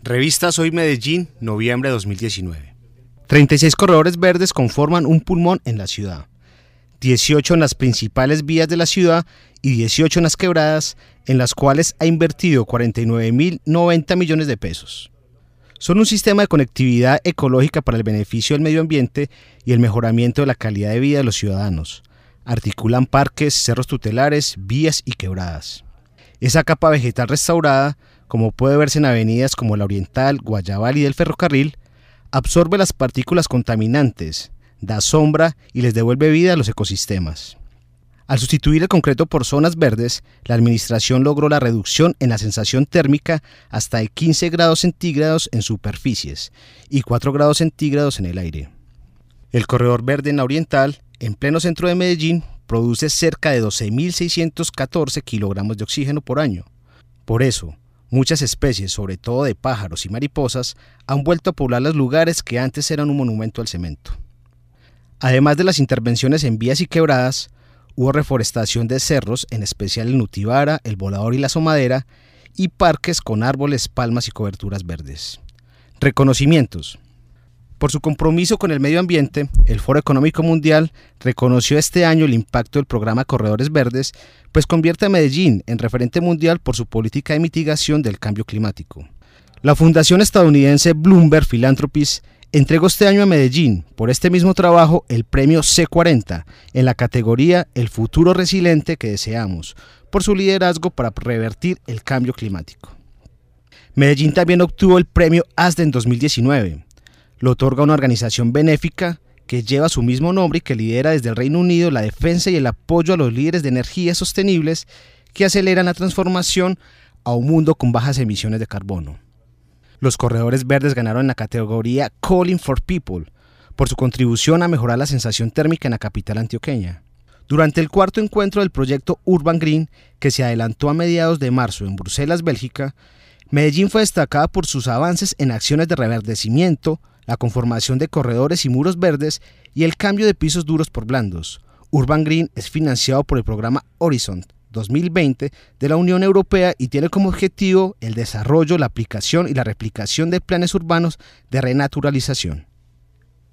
Revista Soy Medellín, noviembre de 2019. 36 corredores verdes conforman un pulmón en la ciudad. 18 en las principales vías de la ciudad y 18 en las quebradas, en las cuales ha invertido 49.090 millones de pesos. Son un sistema de conectividad ecológica para el beneficio del medio ambiente y el mejoramiento de la calidad de vida de los ciudadanos. Articulan parques, cerros tutelares, vías y quebradas. Esa capa vegetal restaurada, como puede verse en avenidas como la Oriental, Guayabal y del Ferrocarril, absorbe las partículas contaminantes, da sombra y les devuelve vida a los ecosistemas. Al sustituir el concreto por zonas verdes, la administración logró la reducción en la sensación térmica hasta de 15 grados centígrados en superficies y 4 grados centígrados en el aire. El corredor verde en la Oriental, en pleno centro de Medellín, produce cerca de 12.614 kilogramos de oxígeno por año. Por eso, muchas especies, sobre todo de pájaros y mariposas, han vuelto a poblar los lugares que antes eran un monumento al cemento. Además de las intervenciones en vías y quebradas, hubo reforestación de cerros, en especial el Nutibara, el Volador y la Somadera, y parques con árboles, palmas y coberturas verdes. Reconocimientos. Por su compromiso con el medio ambiente, el Foro Económico Mundial reconoció este año el impacto del programa Corredores Verdes, pues convierte a Medellín en referente mundial por su política de mitigación del cambio climático. La fundación estadounidense Bloomberg Philanthropies entregó este año a Medellín, por este mismo trabajo, el premio C40 en la categoría El futuro resiliente que deseamos, por su liderazgo para revertir el cambio climático. Medellín también obtuvo el premio ASDE en 2019. Lo otorga una organización benéfica que lleva su mismo nombre y que lidera desde el Reino Unido la defensa y el apoyo a los líderes de energías sostenibles que aceleran la transformación a un mundo con bajas emisiones de carbono. Los corredores verdes ganaron en la categoría Calling for People por su contribución a mejorar la sensación térmica en la capital antioqueña. Durante el cuarto encuentro del proyecto Urban Green, que se adelantó a mediados de marzo en Bruselas, Bélgica, Medellín fue destacada por sus avances en acciones de reverdecimiento, la conformación de corredores y muros verdes y el cambio de pisos duros por blandos. Urban Green es financiado por el programa Horizon 2020 de la Unión Europea y tiene como objetivo el desarrollo, la aplicación y la replicación de planes urbanos de renaturalización.